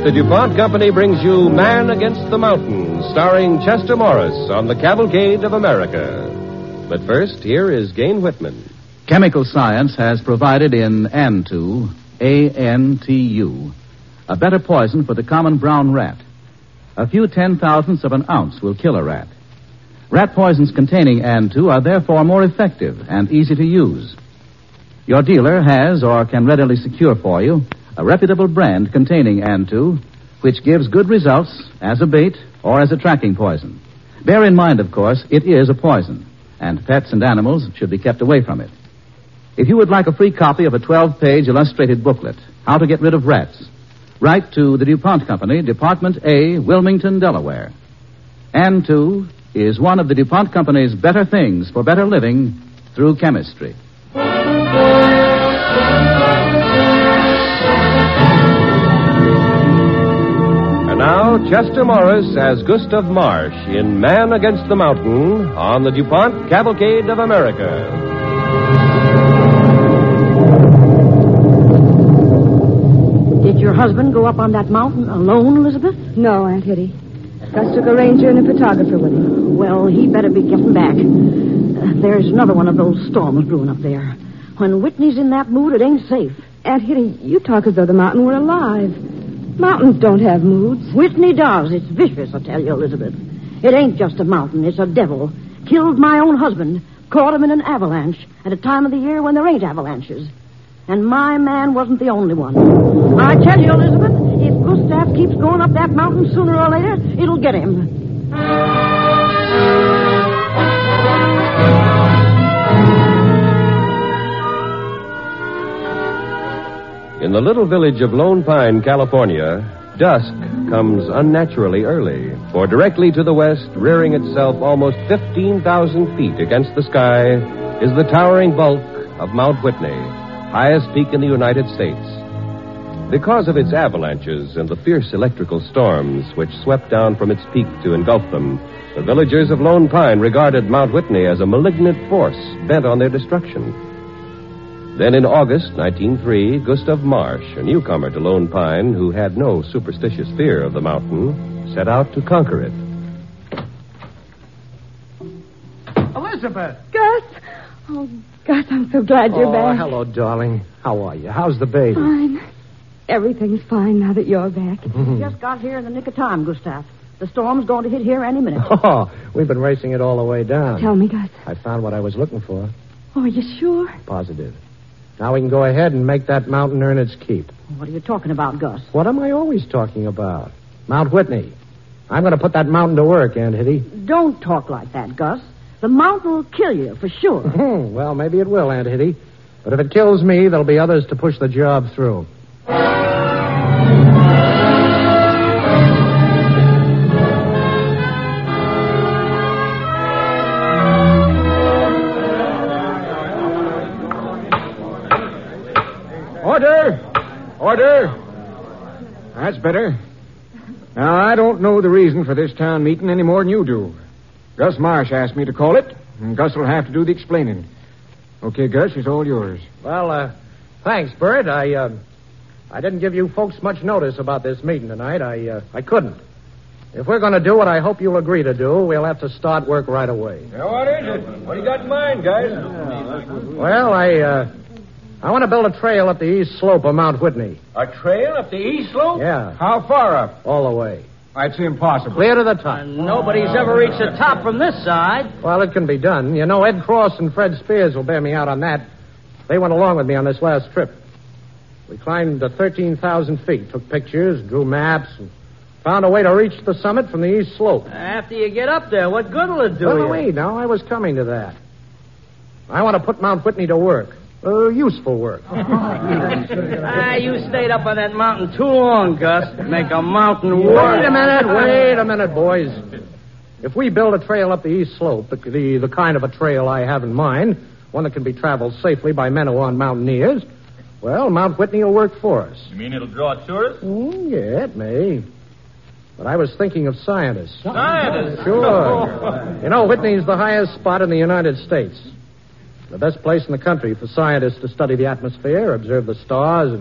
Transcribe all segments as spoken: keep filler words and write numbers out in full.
the DuPont Company brings you Man Against the Mountain, starring Chester Morris on the Cavalcade of America. But first, here is Gane Whitman. Chemical science has provided in Antu, A N T U, a better poison for the common brown rat. A few ten thousandths of an ounce will kill a rat. Rat poisons containing Antu are therefore more effective and easy to use. Your dealer has or can readily secure for you a reputable brand containing Antu, which gives good results as a bait or as a tracking poison. Bear in mind, of course, it is a poison, and pets and animals should be kept away from it. If you would like a free copy of a twelve-page illustrated booklet, How to Get Rid of Rats, write to the DuPont Company, Department A, Wilmington, Delaware. Antu is one of the DuPont Company's better things for better living through chemistry. And now, Chester Morris as Gustav Marsh in Man Against the Mountain on the DuPont Cavalcade of America. Did your husband go up on that mountain alone, Elizabeth? No, Aunt Hitty. Gus took a ranger and a photographer with him. Well, he better be getting back. Uh, there's another one of those storms brewing up there. When Whitney's in that mood, it ain't safe. Aunt Hitty, you talk as though the mountain were alive. Mountains don't have moods. Whitney does. It's vicious, I tell you, Elizabeth. It ain't just a mountain. It's a devil. Killed my own husband. Caught him in an avalanche at a time of the year when there ain't avalanches. And my man wasn't the only one. I tell you, Elizabeth, if Gustav keeps going up that mountain sooner or later, it'll get him. In the little village of Lone Pine, California, dusk comes unnaturally early, for directly to the west, rearing itself almost fifteen thousand feet against the sky, is the towering bulk of Mount Whitney, highest peak in the United States. Because of its avalanches and the fierce electrical storms which swept down from its peak to engulf them, the villagers of Lone Pine regarded Mount Whitney as a malignant force bent on their destruction. Then in August nineteen oh three, Gustav Marsh, a newcomer to Lone Pine who had no superstitious fear of the mountain, set out to conquer it. Elizabeth! Gus! Oh, Gus, I'm so glad you're oh, back. hello, darling. How are you? How's the baby? Fine. Everything's fine now that you're back. We just got here in the nick of time, Gustav. The storm's going to hit here any minute. Oh, we've been racing it all the way down. Tell me, Gus. I found what I was looking for. Oh, are you sure? Positive. Now we can go ahead and make that mountain earn its keep. What are you talking about, Gus? What am I always talking about? Mount Whitney. I'm going to put that mountain to work, Aunt Hitty. Don't talk like that, Gus. The mountain will kill you, for sure. Well, maybe it will, Aunt Hitty. But if it kills me, there'll be others to push the job through. Order! Order! That's better. Now, I don't know the reason for this town meeting any more than you do. Gus Marsh asked me to call it, and Gus will have to do the explaining. Okay, Gus, it's all yours. Well, uh, thanks, Bert. I, uh, I didn't give you folks much notice about this meeting tonight. I, uh, I couldn't. If we're going to do what I hope you'll agree to do, we'll have to start work right away. Now, what is it? What do you got in mind, guys? Well, I, uh, I want to build a trail up the east slope of Mount Whitney. A trail up the east slope? Yeah. How far up? All the way. That's impossible. Clear to the top. Nobody's ever reached the top from this side. Well, it can be done. You know, Ed Cross and Fred Spears will bear me out on that. They went along with me on this last trip. We climbed to thirteen thousand feet, took pictures, drew maps, and found a way to reach the summit from the east slope. After you get up there, what good will it do Well, you? wait, now, I was coming to that. I want to put Mount Whitney to work. Uh, useful work. Ah, you stayed up on that mountain too long, Gus. Make a mountain work. Wait a minute, wait a minute, boys. If we build a trail up the east slope, the, the, the kind of a trail I have in mind, one that can be traveled safely by men who aren't mountaineers, well, Mount Whitney will work for us. You mean it'll draw tourists? Mm, yeah, it may. But I was thinking of scientists. Scientists? Sure. You know, Whitney's the highest spot in the United States. The best place in the country for scientists to study the atmosphere, observe the stars, and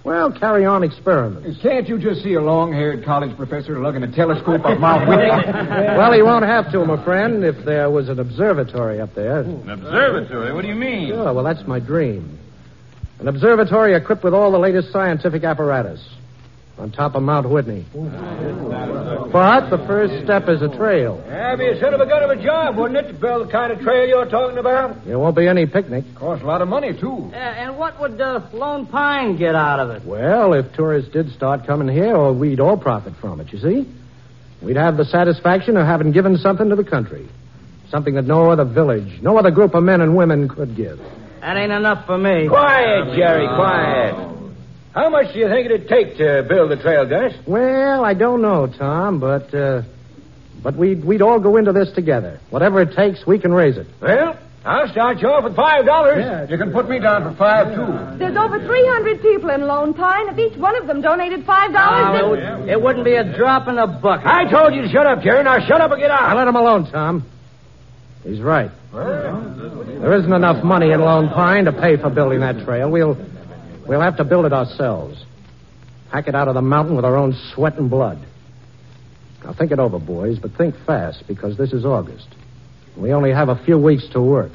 Well, carry on experiments. Can't you just see a long-haired college professor lugging a telescope up Mount Whitney? Well, he won't have to, my friend, if there was an observatory up there. An observatory? What do you mean? Sure, well, that's my dream. An observatory equipped with all the latest scientific apparatus on top of Mount Whitney. But the first step is a trail. That'd be a son of a gun of a job, wouldn't it, to build the kind of trail you're talking about? There won't be any picnic. Costs a lot of money, too. Uh, and what would uh, Lone Pine get out of it? Well, if tourists did start coming here, well, we'd all profit from it, you see? We'd have the satisfaction of having given something to the country. Something that no other village, no other group of men and women could give. That ain't enough for me. Quiet, Jerry, quiet. How much do you think it'd take to build the trail, Gus? Well, I don't know, Tom, but uh, but we'd, we'd all go into this together. Whatever it takes, we can raise it. Well, I'll start you off with five dollars. Yeah, you can put me down for five, too. There's over three hundred people in Lone Pine. If each one of them donated five dollars, No, it, would, it wouldn't be a drop in the bucket. I told you to shut up, Jerry. Now shut up and get Now out. let him alone, Tom. He's right. There isn't enough money in Lone Pine to pay for building that trail. We'll we'll have to build it ourselves. Hack it out of the mountain with our own sweat and blood. Now think it over, boys, but think fast, because this is August. We only have a few weeks to work.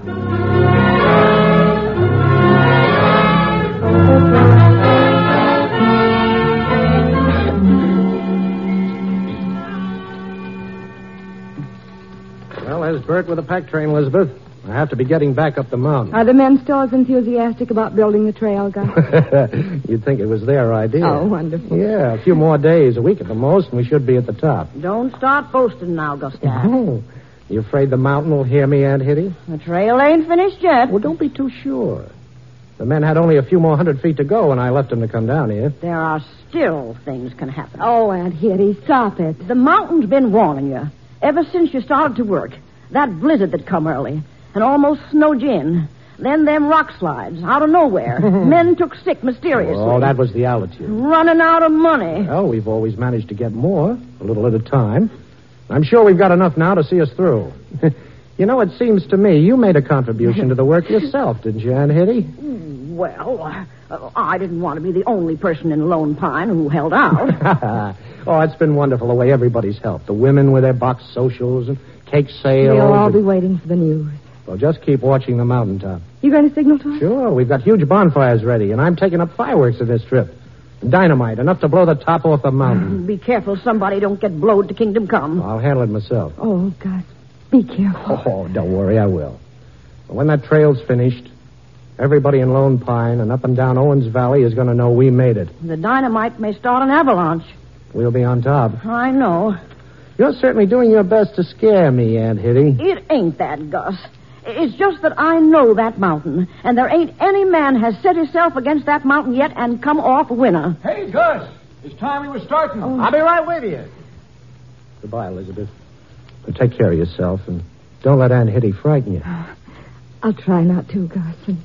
Well, there's Bert with the pack train, Elizabeth. I have to be getting back up the mountain. are the men still as enthusiastic about building the trail, Gus? You'd think it was their idea. Oh, wonderful. Yeah, a few more days, a week at the most, and we should be at the top. Don't start boasting now, Gustav. Oh, you afraid the mountain will hear me, Aunt Hitty? The trail ain't finished yet. Well, don't be too sure. The men had only a few more hundred feet to go when I left them to come down here. There are still things can happen. Oh, Aunt Hitty, stop it. The mountain's been warning you ever since you started to work. That blizzard that come early and almost snowed you in. Then them rock slides out of nowhere. Men took sick mysteriously. Oh, that was the altitude. Running out of money. Well, we've always managed to get more, a little at a time. I'm sure we've got enough now to see us through. You know, it seems to me you made a contribution to the work yourself, didn't you, Aunt Hitty? Well, uh, I didn't want to be the only person in Lone Pine who held out. Oh, it's been wonderful the way everybody's helped. The women with their box socials and cake sales. We'll all be and- waiting for the news. Well, just keep watching the mountaintop. You going to signal to us? Sure, we've got huge bonfires ready, and I'm taking up fireworks in this trip. Dynamite, enough to blow the top off the mountain. Be careful somebody don't get blowed to kingdom come. I'll handle it myself. Oh, Gus, be careful. Oh, don't worry, I will. But when that trail's finished, everybody in Lone Pine and up and down Owens Valley is going to know we made it. The dynamite may start an avalanche. We'll be on top. I know. You're certainly doing your best to scare me, Aunt Hitty. It ain't that, Gus. It's just that I know that mountain, and there ain't any man has set himself against that mountain yet and come off winner. Hey, Gus, it's time we were starting. I'll be right with you. Goodbye, Elizabeth. But take care of yourself, and don't let Aunt Hitty frighten you. I'll try not to, Gus, and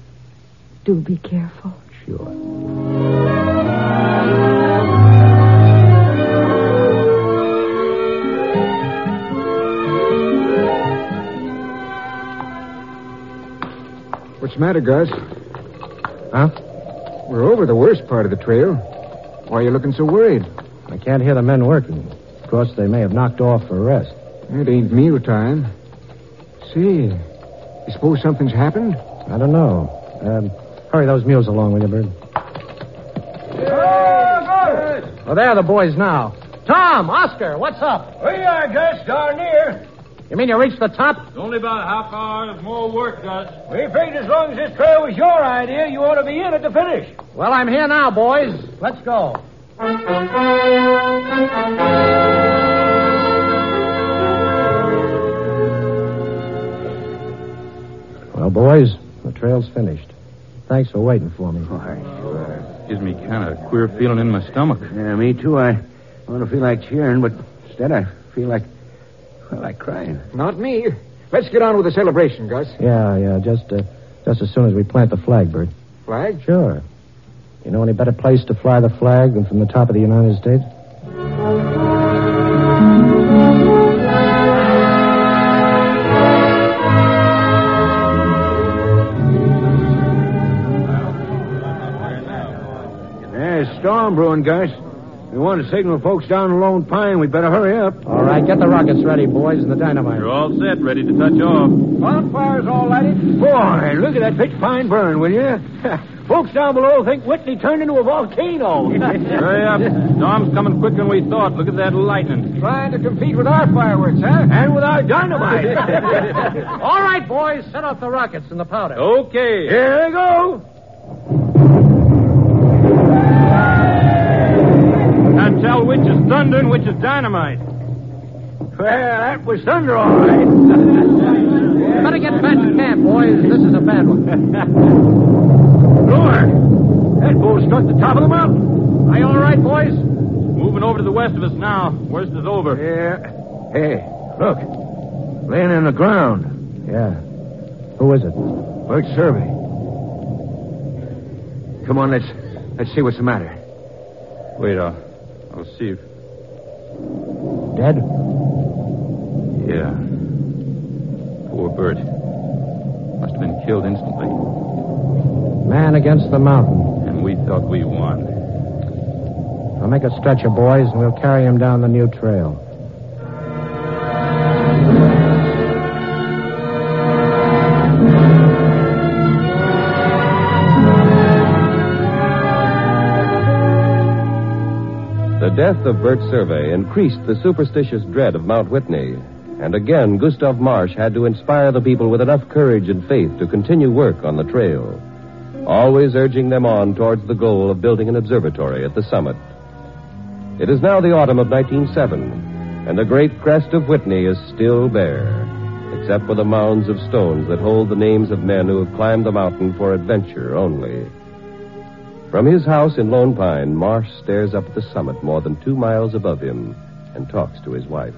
do be careful. Sure. What's the matter, Gus? Huh? We're over the worst part of the trail. Why are you looking so worried? I can't hear the men working. Of course, they may have knocked off for rest. It ain't meal time. See, you suppose something's happened? I don't know. Um, hurry those mules along, will you, Bird? Oh, there are the boys now. Tom, Oscar, what's up? We are, Gus, darn near. You mean you reached the top? It's only about a half hour of more work, Gus. We figured as long as this trail was your idea, you ought to be in at the finish. Well, I'm here now, boys. Let's go. Well, boys, the trail's finished. Thanks for waiting for me. Gives me kind of a queer feeling in my stomach. Yeah, me too. I want to feel like cheering, but instead I feel like, well, like crying. Not me. Let's get on with the celebration, Gus. Yeah, yeah, just uh, just as soon as we plant the flag, Bert. Flag? Sure. You know any better place to fly the flag than from the top of the United States? storm brewing, Gus. We want to signal folks down in Lone Pine. We'd better hurry up. All right, get the rockets ready, boys, and the dynamite. You're all set, ready to touch off. Bonfire's all lighted. Boy, look at that pitch pine burn, will you? Folks down below think Whitney turned into a volcano. Hurry up. Storm's coming quicker than we thought. Look at that lightning. Trying to compete with our fireworks, huh? And with our dynamite. All right, boys, set off the rockets and the powder. Okay. Here they go. Can't tell which is thunder and which is dynamite. Well, that was thunder, all right. Better get back to camp, boys. This is a bad one. Lord, that bull struck the top of the mountain. Are you all right, boys? Moving over to the west of us now. Worst is over. Yeah. Hey, look. Laying in the ground. Yeah. Who is it? Bert Survey. Come on, let's let's see what's the matter. Wait, I'll, I'll see if... Dead? Yeah. Poor Bert. Must have been killed instantly. Man against the mountain. And we thought we won. I'll make a stretcher, boys, and we'll carry him down the new trail. The death of Bert Survey increased the superstitious dread of Mount Whitney. And again, Gustav Marsh had to inspire the people with enough courage and faith to continue work on the trail, always urging them on towards the goal of building an observatory at the summit. It is now the autumn of nineteen oh seven, and the great crest of Whitney is still bare, except for the mounds of stones that hold the names of men who have climbed the mountain for adventure only. From his house in Lone Pine, Marsh stares up at the summit more than two miles above him and talks to his wife.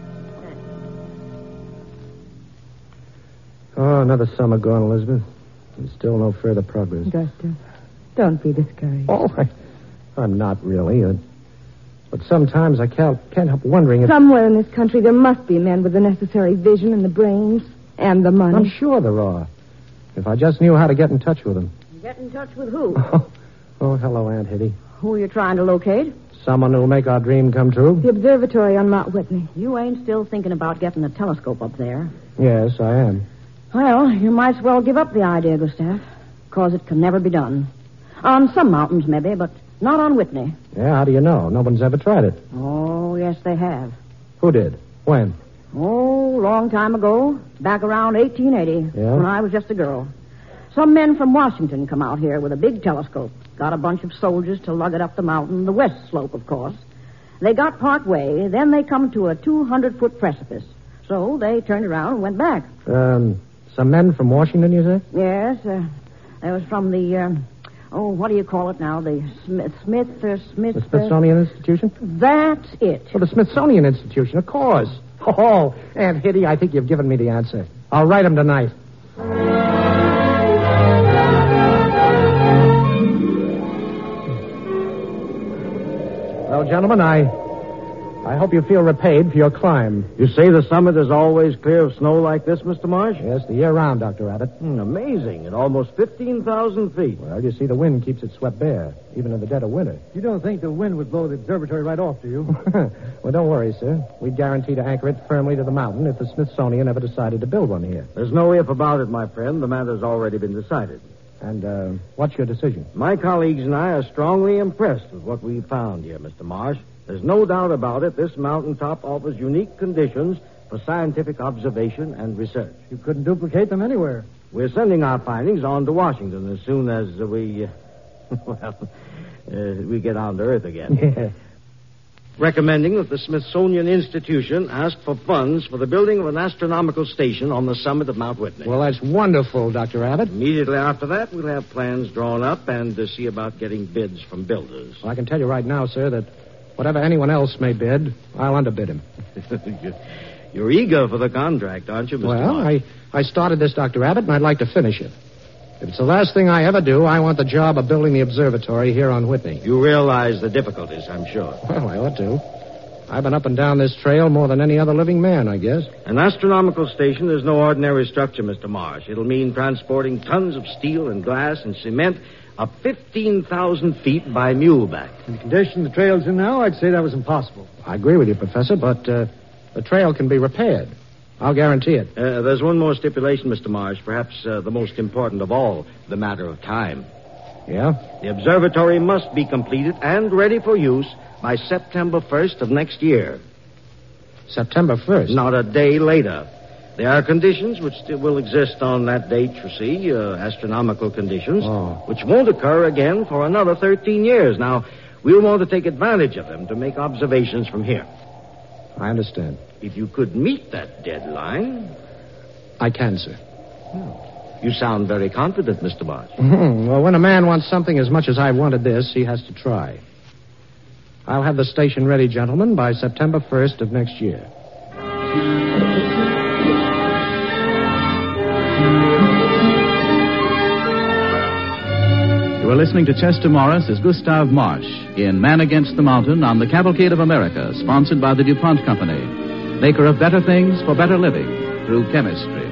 Oh, another summer gone, Elizabeth. And still no further progress. Augusta, don't be discouraged. Oh, I, I'm not really. Uh, but sometimes I can't, can't help wondering if... Somewhere in this country there must be men with the necessary vision and the brains and the money. I'm sure there are. If I just knew how to get in touch with them. Get in touch with who? Oh, oh hello, Aunt Hitty. Who are you trying to locate? Someone who'll make our dream come true. The observatory on Mount Whitney. You ain't still thinking about getting a telescope up there. Yes, I am. Well, you might as well give up the idea, Gustav, because it can never be done. On some mountains, maybe, but not on Whitney. Yeah, how do you know? No one's ever tried it. Oh, yes, they have. Who did? When? Oh, long time ago, back around eighteen eighty, Yeah? when I was just a girl. Some men from Washington come out here with a big telescope. Got a bunch of soldiers to lug it up the mountain, the west slope, of course. They got part way, then they come to a two hundred foot precipice. So they turned around and went back. Um, some men from Washington, you say? Yes, uh, that was from the, uh, oh, what do you call it now? The Smith, Smith, uh, Smith... The Smithsonian Institution? That's it. Well, the Smithsonian Institution, of course. Oh, Aunt Hitty, I think you've given me the answer. I'll write them tonight. Well, gentlemen, I... I hope you feel repaid for your climb. You say the summit is always clear of snow like this, Mister Marsh? Yes, the year round, Doctor Abbott. Hmm, amazing. At almost fifteen thousand feet. Well, you see, the wind keeps it swept bare, even in the dead of winter. You don't think the wind would blow the observatory right off, do you? Well, don't worry, sir. We'd guarantee to anchor it firmly to the mountain if the Smithsonian ever decided to build one here. There's no if about it, my friend. The matter's already been decided. And, uh, what's your decision? My colleagues and I are strongly impressed with what we found here, Mister Marsh. There's no doubt about it. This mountaintop offers unique conditions for scientific observation and research. You couldn't duplicate them anywhere. We're sending our findings on to Washington as soon as we, uh, well, uh, we get on to Earth again. Yeah. Recommending that the Smithsonian Institution ask for funds for the building of an astronomical station on the summit of Mount Whitney. Well, that's wonderful, Doctor Abbott. Immediately after that, we'll have plans drawn up and uh, see about getting bids from builders. Well, I can tell you right now, sir, that whatever anyone else may bid, I'll underbid him. You're eager for the contract, aren't you, Mister Well, Marsh? I, I started this, Doctor Abbott, and I'd like to finish it. If it's the last thing I ever do, I want the job of building the observatory here on Whitney. You realize the difficulties, I'm sure. Well, I ought to. I've been up and down this trail more than any other living man, I guess. An astronomical station is no ordinary structure, Mister Marsh. It'll mean transporting tons of steel and glass and cement up fifteen thousand feet by muleback. In the condition the trail's in now, I'd say that was impossible. I agree with you, Professor, but uh, the trail can be repaired. I'll guarantee it. Uh, there's one more stipulation, Mister Marsh, perhaps uh, the most important of all, the matter of time. Yeah? The observatory must be completed and ready for use by September first of next year. September first? Not a day later. There are conditions which still will exist on that date, you see, uh, astronomical conditions, oh. which won't occur again for another thirteen years. Now, we'll want to take advantage of them to make observations from here. I understand. If you could meet that deadline... I can, sir. Oh. You sound very confident, Mister Marsh. Well, when a man wants something as much as I wanted this, he has to try. I'll have the station ready, gentlemen, by September first of next year. You are listening to Chester Morris as Gustav Marsh in Man Against the Mountain on the Cavalcade of America, sponsored by the DuPont Company, maker of better things for better living through chemistry.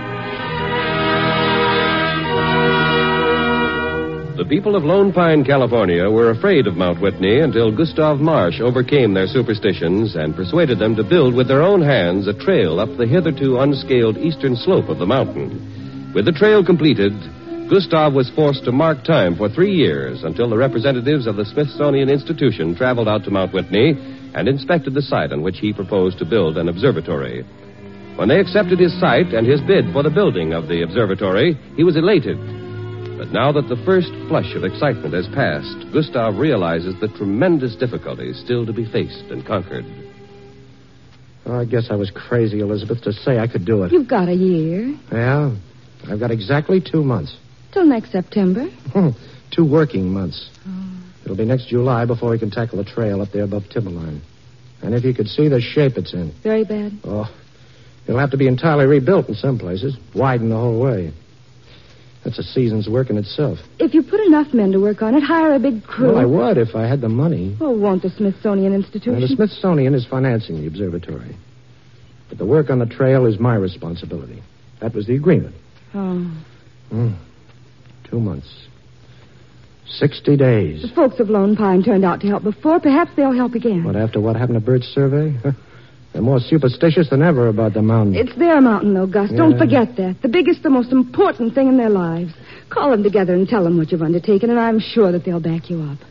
The people of Lone Pine, California, were afraid of Mount Whitney until Gustav Marsh overcame their superstitions and persuaded them to build with their own hands a trail up the hitherto unscaled eastern slope of the mountain. With the trail completed, Gustav was forced to mark time for three years until the representatives of the Smithsonian Institution traveled out to Mount Whitney and inspected the site on which he proposed to build an observatory. When they accepted his site and his bid for the building of the observatory, he was elated. But now that the first flush of excitement has passed, Gustav realizes the tremendous difficulties still to be faced and conquered. Oh, I guess I was crazy, Elizabeth, to say I could do it. You've got a year. Yeah, I've got exactly two months. Till next September. Two working months. Oh. It'll be next July before we can tackle the trail up there above Timberline. And if you could see the shape it's in. Very bad. Oh, it'll have to be entirely rebuilt in some places. Widened the whole way. That's a season's work in itself. If you put enough men to work on it, hire a big crew. Well, I would if I had the money. Well, won't the Smithsonian Institution? Now, the Smithsonian is financing the observatory. But the work on the trail is my responsibility. That was the agreement. Oh. Mm. Two months. Sixty days. The folks of Lone Pine turned out to help before. Perhaps they'll help again. What, after what happened to Bert's survey? They're more superstitious than ever about the mountain. It's their mountain, though, Gus. Yeah. Don't forget that. The biggest, the most important thing in their lives. Call them together and tell them what you've undertaken, and I'm sure that they'll back you up.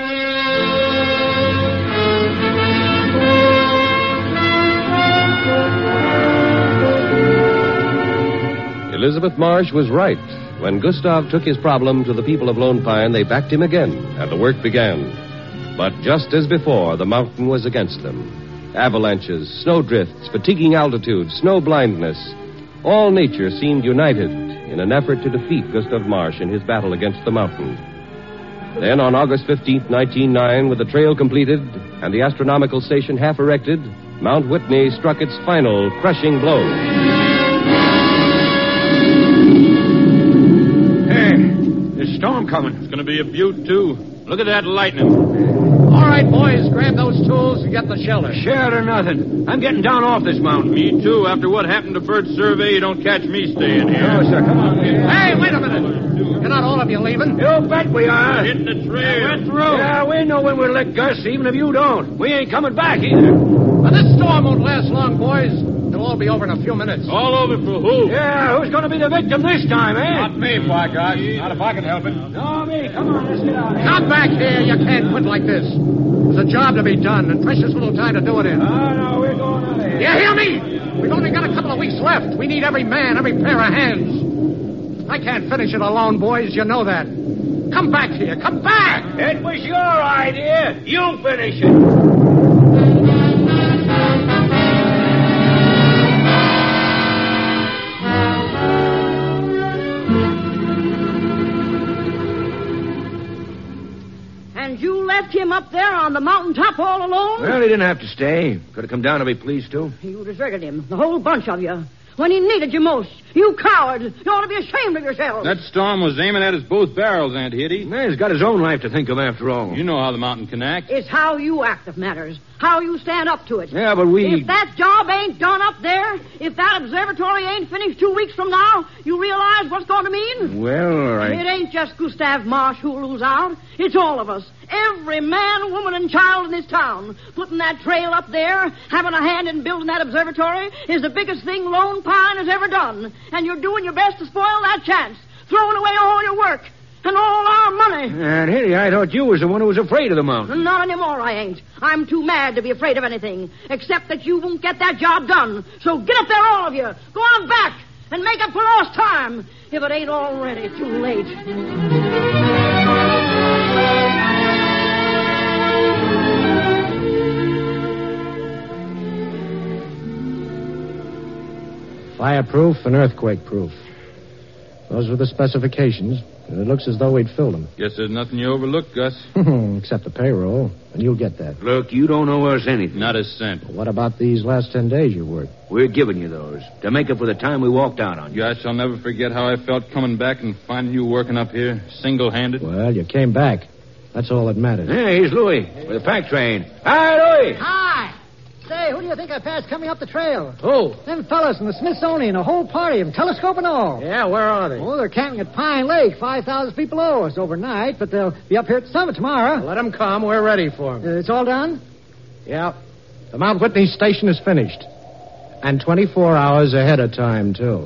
Elizabeth Marsh was right. When Gustav took his problem to the people of Lone Pine, they backed him again, and the work began. But just as before, the mountain was against them. Avalanches, snowdrifts, fatiguing altitude, snow blindness. All nature seemed united in an effort to defeat Gustav Marsh in his battle against the mountain. Then, on August fifteenth, nineteen oh nine, with the trail completed and the astronomical station half erected, Mount Whitney struck its final crushing blow. There's a storm coming. It's going to be a beaut, too. Look at that lightning. All right, boys, grab those tools and get the shelter. Shelter nothing. I'm getting down off this mountain. Me, too. After what happened to Bert's survey, you don't catch me staying here. No, sir. Come on. Hey, wait a minute. You're not all of you leaving? You bet we are. Hitting the trail. We're through. Yeah, we know when we're let, Gus, even if you don't. We ain't coming back either. Well, this storm won't last long, boys. It'll all be over in a few minutes. All over for who? Yeah, who's going to be the victim this time, eh? Not me, by God. Not if I can help it. No, me. Come on, let's get out of here. Come back here. You can't quit like this. There's a job to be done and precious little time to do it in. Oh, no, we're going out of here. You hear me? We've only got a couple of weeks left. We need every man, every pair of hands. I can't finish it alone, boys. You know that. Come back here. Come back. It was your idea. You finish it. And you left him up there on the mountaintop all alone? Well, he didn't have to stay. Could have come down if he pleased to. You deserted him, the whole bunch of you. When he needed you most. You cowards. You ought to be ashamed of yourselves. That storm was aiming at us both barrels, Aunt Hitty. Man, he's got his own life to think of after all. You know how the mountain can act. It's how you act that matters. how you stand up to it. Yeah, but we... If that job ain't done up there, if that observatory ain't finished two weeks from now, you realize what's going to mean? Well, I... It ain't just Gustav Marsh who'll lose out. It's all of us. Every man, woman, and child in this town. Putting that trail up there, having a hand in building that observatory, is the biggest thing Lone Pine has ever done. And you're doing your best to spoil that chance. Throwing away all your work. And all our money. And Hitty, I thought you was the one who was afraid of the mountain. Not anymore, I ain't. I'm too mad to be afraid of anything. Except that you won't get that job done. So get up there, all of you. Go on back and make up for lost time. If it ain't already too late. Fireproof and earthquake-proof. Those were the specifications, and it looks as though we'd filled them. Guess there's nothing you overlooked, Gus. Except the payroll, and you'll get that. Look, you don't owe us anything. Not a cent. What about these last ten days you worked? We're giving you those to make up for the time we walked out on you. Gosh, I'll never forget how I felt coming back and finding you working up here, single-handed. Well, you came back. That's all that matters. Hey, here's Louis with the pack train. Hi, Louis. Hi. Say, who do you think I passed coming up the trail? Who? Them fellas from the Smithsonian, a whole party of them, telescope and all. Yeah, where are they? Oh, they're camping at Pine Lake, five thousand feet below us overnight, but they'll be up here at the summit tomorrow. Let them come. We're ready for them. Uh, it's all done? Yeah. The Mount Whitney station is finished. And twenty-four hours ahead of time, too.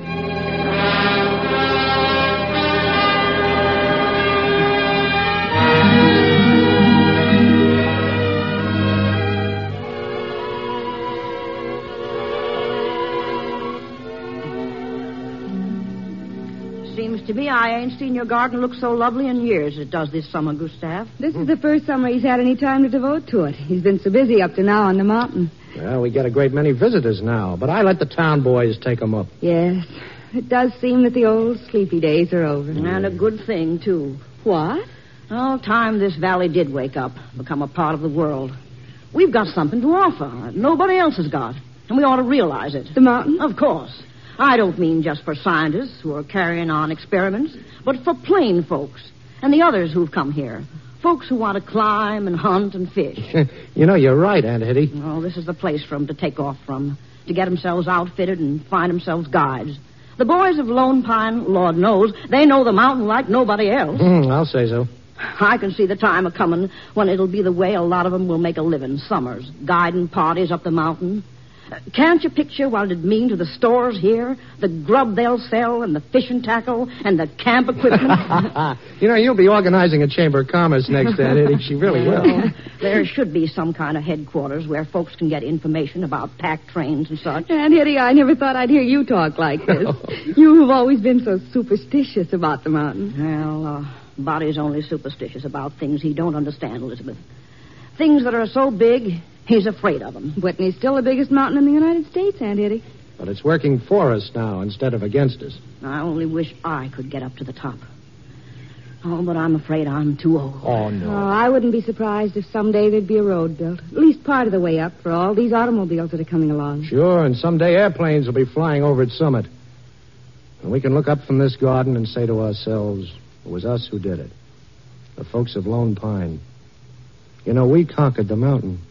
Seems to me I ain't seen your garden look so lovely in years as it does this summer, Gustav. This is the first summer he's had any time to devote to it. He's been so busy up to now on the mountain. Well, we get a great many visitors now, but I let the town boys take them up. Yes. It does seem that the old sleepy days are over. And a good thing, too. What? Oh, time this valley did wake up, become a part of the world. We've got something to offer that nobody else has got, and we ought to realize it. The mountain? Of course. I don't mean just for scientists who are carrying on experiments, but for plain folks and the others who've come here. Folks who want to climb and hunt and fish. You know, you're right, Aunt Hitty. Oh, this is the place for them to take off from, to get themselves outfitted and find themselves guides. The boys of Lone Pine, Lord knows, they know the mountain like nobody else. Mm, I'll say so. I can see the time a coming when it'll be the way a lot of them will make a living summers, guiding parties up the mountain. Uh, can't you picture what it'd mean to the stores here? The grub they'll sell and the fishing tackle and the camp equipment. You know, you'll be organizing a Chamber of Commerce next, Aunt Hitty. She really will. Well, there should be some kind of headquarters where folks can get information about pack trains and such. Aunt Hitty, I never thought I'd hear you talk like this. You have always been so superstitious about the mountain. Well, uh, Body's only superstitious about things he don't understand, Elizabeth. Things that are so big, he's afraid of them. Whitney's still the biggest mountain in the United States, Aunt Hitty. But it's working for us now instead of against us. I only wish I could get up to the top. Oh, but I'm afraid I'm too old. Oh, no. Oh, I wouldn't be surprised if someday there'd be a road built. At least part of the way up for all these automobiles that are coming along. Sure, and someday airplanes will be flying over its summit. And we can look up from this garden and say to ourselves, it was us who did it. The folks of Lone Pine. You know, we conquered the mountain.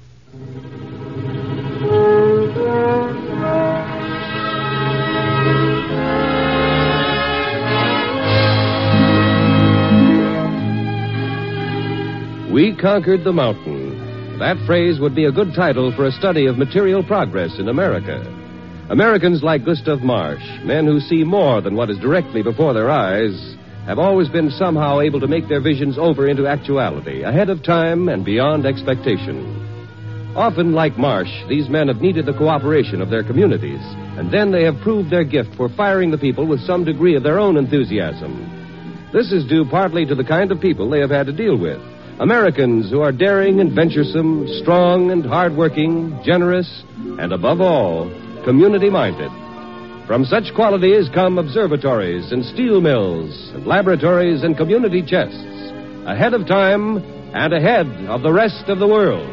We conquered the mountain. That phrase would be a good title for a study of material progress in America. Americans like Gustav Marsh, men who see more than what is directly before their eyes, have always been somehow able to make their visions over into actuality, ahead of time and beyond expectation. Often, like Marsh, these men have needed the cooperation of their communities, and then they have proved their gift for firing the people with some degree of their own enthusiasm. This is due partly to the kind of people they have had to deal with. Americans who are daring and venturesome, strong and hardworking, generous, and above all, community-minded. From such qualities come observatories and steel mills, and laboratories and community chests, ahead of time and ahead of the rest of the world.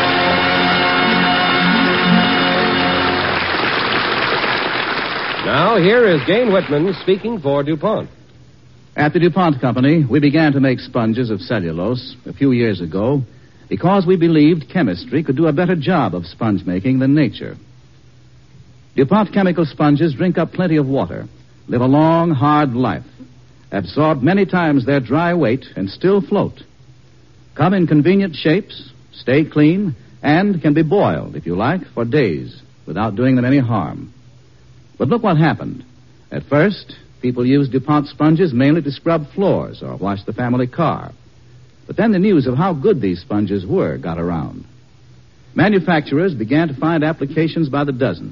Now, here is Gane Whitman speaking for DuPont. At the DuPont Company, we began to make sponges of cellulose a few years ago because we believed chemistry could do a better job of sponge making than nature. DuPont chemical sponges drink up plenty of water, live a long, hard life, absorb many times their dry weight, and still float. Come in convenient shapes, stay clean, and can be boiled, if you like, for days without doing them any harm. But look what happened. At first, people used DuPont sponges mainly to scrub floors or wash the family car. But then the news of how good these sponges were got around. Manufacturers began to find applications by the dozen.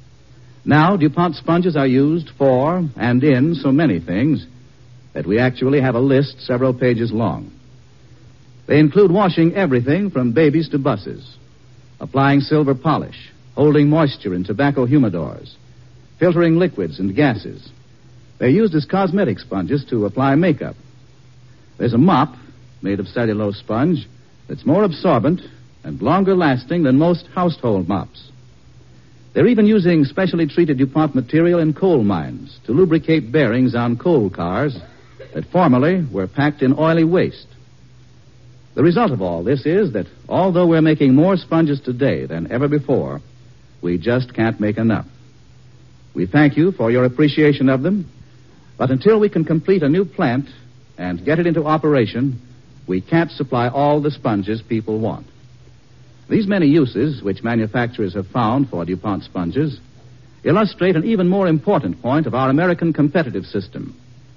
Now, DuPont sponges are used for and in so many things that we actually have a list several pages long. They include washing everything from babies to buses, applying silver polish, holding moisture in tobacco humidors, filtering liquids and gases. They're used as cosmetic sponges to apply makeup. There's a mop made of cellulose sponge that's more absorbent and longer lasting than most household mops. They're even using specially treated DuPont material in coal mines to lubricate bearings on coal cars that formerly were packed in oily waste. The result of all this is that although we're making more sponges today than ever before, we just can't make enough. We thank you for your appreciation of them, but until we can complete a new plant and get it into operation, we can't supply all the sponges people want. These many uses which manufacturers have found for DuPont sponges illustrate an even more important point of our American competitive system.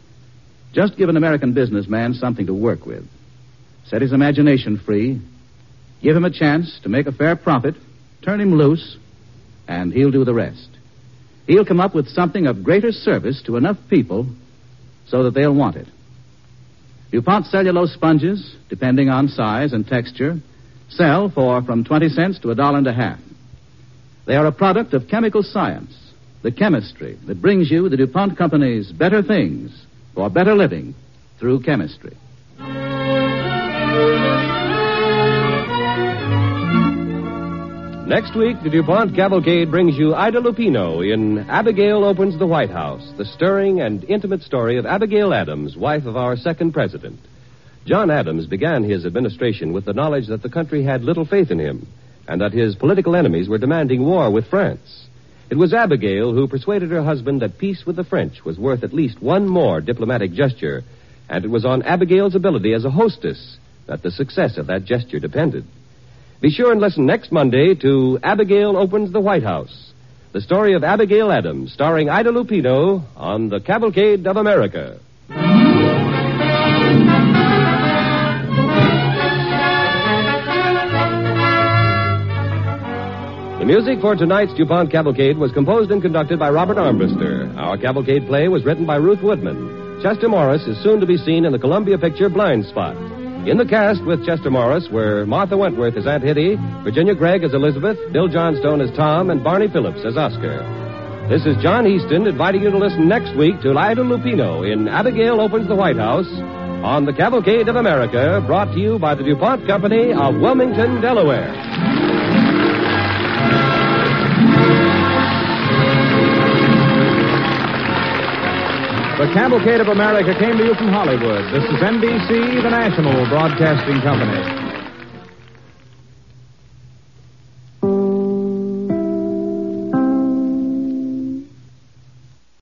Just give an American businessman something to work with. Set his imagination free, give him a chance to make a fair profit, turn him loose, and he'll do the rest. He'll come up with something of greater service to enough people so that they'll want it. DuPont cellulose sponges, depending on size and texture, sell for from twenty cents to a dollar and a half. They are a product of chemical science, the chemistry that brings you the DuPont Company's better things for better living through chemistry. Next week, the DuPont Cavalcade brings you Ida Lupino in Abigail Opens the White House, the stirring and intimate story of Abigail Adams, wife of our second president. John Adams began his administration with the knowledge that the country had little faith in him and that his political enemies were demanding war with France. It was Abigail who persuaded her husband that peace with the French was worth at least one more diplomatic gesture, and it was on Abigail's ability as a hostess that the success of that gesture depended. Be sure and listen next Monday to Abigail Opens the White House, the story of Abigail Adams, starring Ida Lupino on the Cavalcade of America. The music for tonight's DuPont Cavalcade was composed and conducted by Robert Armbruster. Our cavalcade play was written by Ruth Woodman. Chester Morris is soon to be seen in the Columbia picture Blind Spot. In the cast with Chester Morris were Martha Wentworth as Aunt Hitty, Virginia Gregg as Elizabeth, Bill Johnstone as Tom, and Barney Phillips as Oscar. This is John Easton inviting you to listen next week to Ida Lupino in Abigail Opens the White House on the Cavalcade of America, brought to you by the DuPont Company of Wilmington, Delaware. The Cavalcade of America came to you from Hollywood. This is N B C, the national broadcasting company.